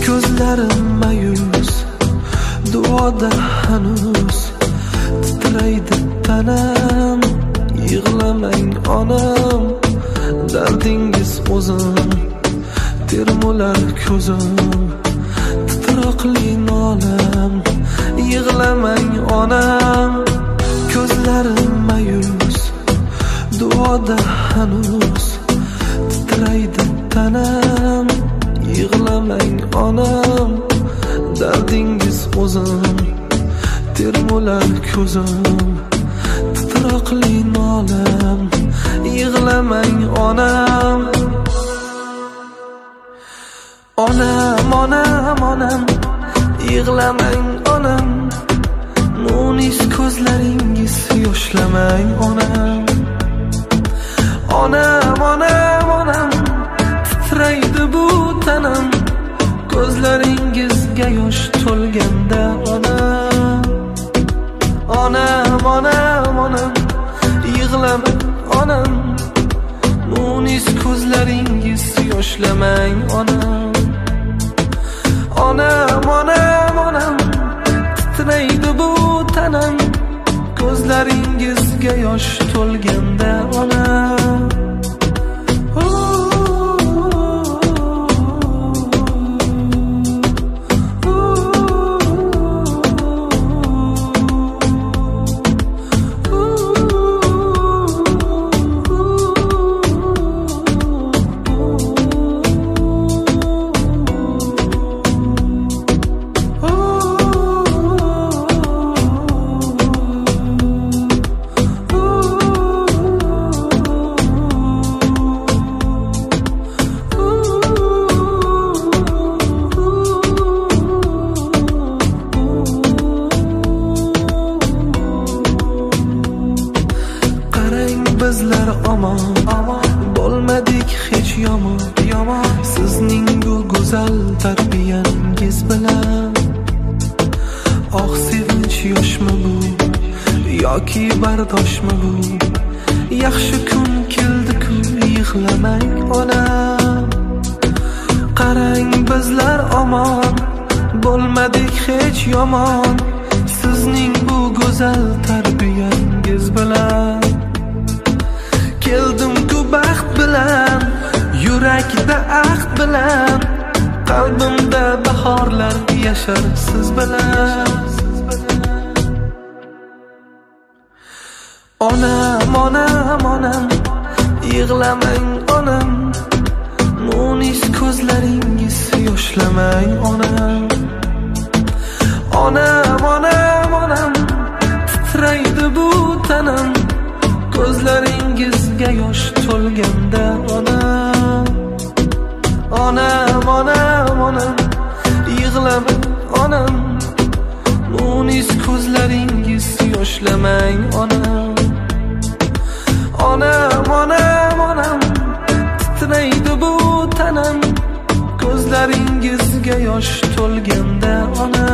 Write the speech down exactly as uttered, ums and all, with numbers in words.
ko'zlarim mayus, duoda hanuz titraydi tanam. Yig'lamang onam, dardingiz o'zim, termular ko'zim, titroqli nolam. Yig'lamang onam, ko'zlarim mayus, duoda hanuz titraydi tanam. Yig'lamang onam, dardingiz o'zim, termular ko'zim, titroqli nolam. Yig'lamang onam. Onam, onam, onam, yig'lamang onam. Munis ko'zlaringiz yoshlamang onam. Onam, onam, onam, titraydi bu tanam. Ko'zlaringizga yosh to'lganda onam. Onam, onam, onam, yig'lamang onam. Munis ko'zlaringiz yoshlamang onam. Onam, onam, onam, titraydi bu tanam. Ko'zlaringizga yosh to'lganda onam. Bizlar omon, bo'lmadik hech yomon, yomon. Sizning bu go'zal tarbiyangiz bilan oh sevinch yoshmi bu yoki bardoshmi bu? Yaxshi kun keldi-ku, yig'lamang onam. Qarang bizlar omon, bo'lmadik hech yomon. Sizning bu go'zal tarbiyangiz bilan keldim-ku baxt bilan, yurakda ahd bilan. Qalbimda bahorlar yashar siz bilan. Onam, onam, onam, yig'lamang onam. Munis ko'zlaringiz yoshlamang onam. Onam, onam, onam, titraydi bu tanam. Ko'zlaringizga yosh to'lganda onam. Onam, onam, onam, yig'lamang onam. Munis ko'zlaringiz yoshlamang onam. Onam, onam, onam, titraydi bu tanam. Ko'zlaringizga yosh to'lganda onam.